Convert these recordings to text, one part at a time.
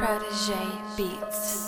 Protege Beats.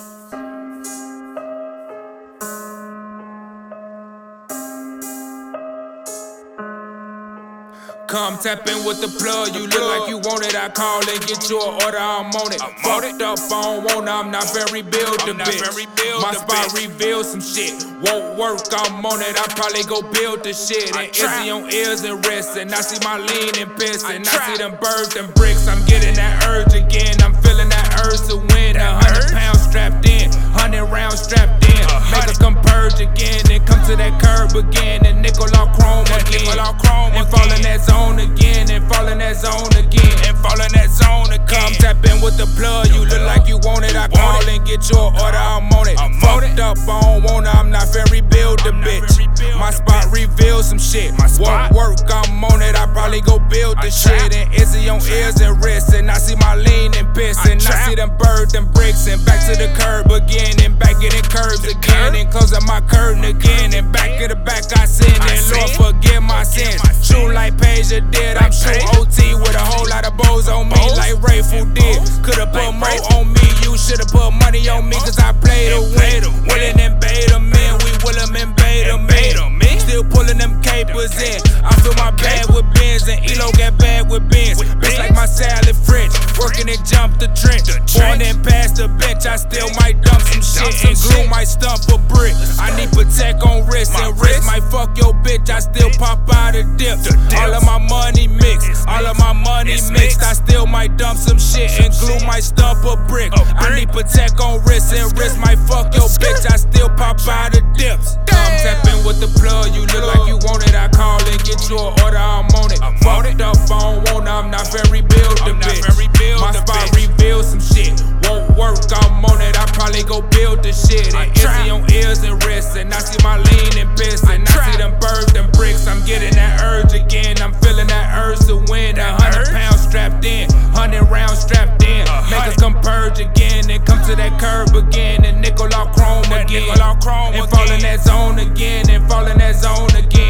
Come tap in with the plug, you look like you want it. I call and get you an order, I'm on it. Fucked up, I don't want it, I'm not very built a bitch. My spot reveals some shit, won't work, I'm on it. I probably go build the shit. And Izzy on ears and wrists, and I see my lean and piss, and I see them birds and bricks. I'm getting that urge again, I'm feeling that urge to win. 100 pounds strapped in, 100 rounds strapped in. Make us come purge again, and come to that curb again, and nickel off chrome again, and fall in that zone again, and fall in that zone again, and fall in that zone again. Come tap in with the plug, you look like you want it. I call and get your order, I'm on it. Fucked up, I don't want it, I'm not very built a bitch. My spot reveals some shit, won't work, I'm on it. I probably go build the shit. And Izzy on ears and wrists, and I see my lean and piss, and I see them birds and bricks, and back to the curb again, and back getting curves again, and closing my curtain again, and back to the back I sin, and Lord forgive my sins. Shoot like Paige did, I'm shooting OT with a whole lot of bows on me like Rayful did. Could've put more on me, you should've put money on me, cause I play to win. Willin' and bait 'em in, we will 'em and bait 'em in. Still pulling them capers in, I fill my bag with bins, and Elo got bad with bins. Bitch like my salad French, working and jump the trench. Born and past the bench, I still might dump some shit, and glue my stump a brick. I need protect on wrist, and wrist might fuck your bitch, I still pop out of dips. All of my money mixed, all of my money mixed. I still might dump some shit, and glue my stump a brick. I need protect on wrist, and wrist might fuck your bitch, I still pop out of dips. Come tap in with the plug, you look like you want it. I call and get you an order, I'm on it. Fucked up, I don't want it, I'm not very built a bitch. My spot reveals some shit, won't work, I'm on it. I probably go build the shit. And Izzy on ears and wrists, and I see my lean and piss, and I see them birds and bricks. I'm getting that urge again, I'm feeling that urge to win. 100 pounds strapped in, 100 rounds strapped in. Make us come purge again, and come to that curb again, and nickel off chrome again, and fall in that zone again, and fall in that zone again.